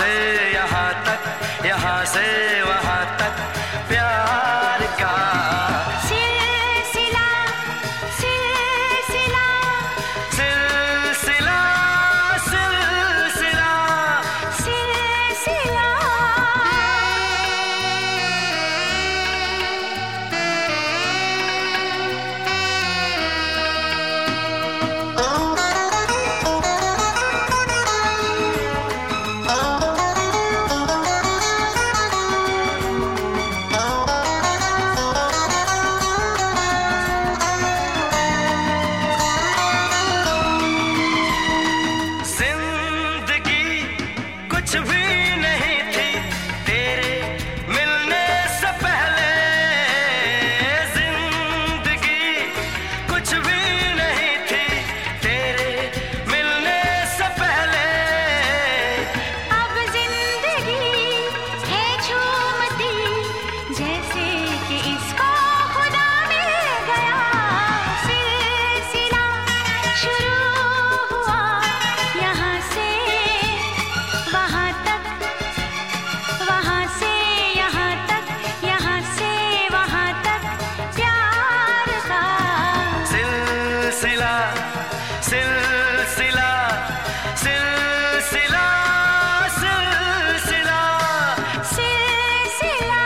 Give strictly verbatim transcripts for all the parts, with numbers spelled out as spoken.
से यहाँ तक, यहाँ से वहाँ तक प्यार का सिलसिला सिलसिला सिलसिला सिलसिला सिलसिला। कुछ भी नहीं थी तेरे मिलने से पहले, जिंदगी कुछ भी नहीं थी तेरे मिलने से पहले। अब जिंदगी है झूमती जैसे कि इसको खुदा मिल गया। सिलसिला शुरू हुआ यहाँ से वहाँ तक, वहाँ से यहाँ तक, यहाँ से वहाँ तक प्यार का सिलसिला सिलसिला सिलसिला सिलसिला सिलसिला।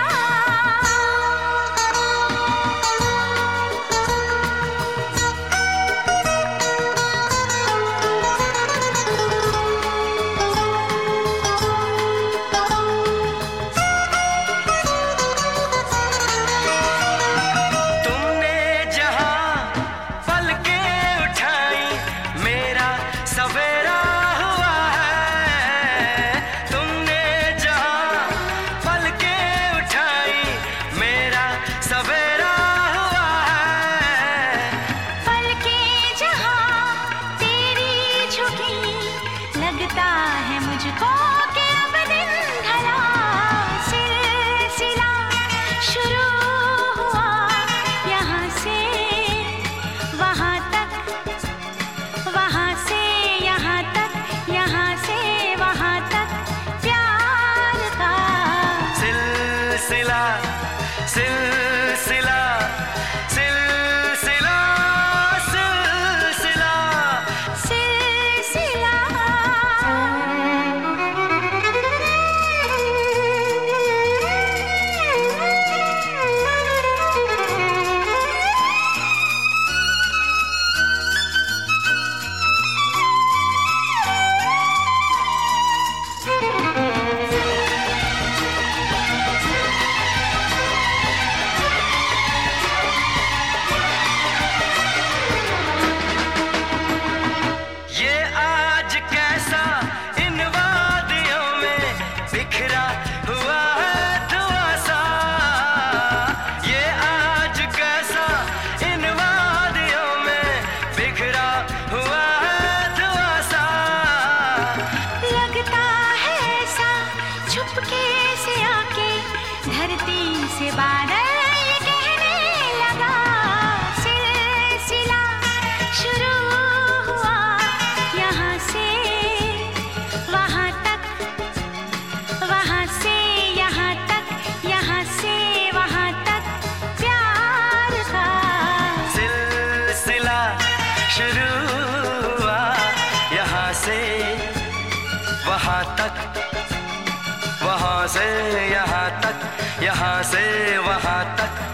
तुमने जहाँ पलकें उठाई मेरा सवेरा हुआ है। तुमने जहाँ पलकें उठाई मेरा सवेरा हुआ है। पलकें जहाँ तेरी झुकी लगता है मुझको कि अब दिन ढला। सिलसिला शुरू हुआ यहाँ से वहाँ तक, वहाँ से यहाँ तक, यहाँ से वहाँ तक प्यार का सिलसिला सिलसिला सिलसिला सिलसिला सिलसिला। ये आज कैसा इन वादियों में बिखरा हुआ है धुआं सा। ये आज कैसा इन वादियों में बिखरा हुआ है धुआं सा। लगता है ऐसा छुपके से आके धरती से बादल ये कहने लगा। सिलसिला शुरू हुआ यहाँ से वहाँ तक, वहाँ से यहाँ तक, यहाँ से वहाँ तक प्यार का सिलसिला शुरू हुआ यहाँ से वहाँ तक, वहाँ से यहाँ तक, यहाँ से वहाँ तक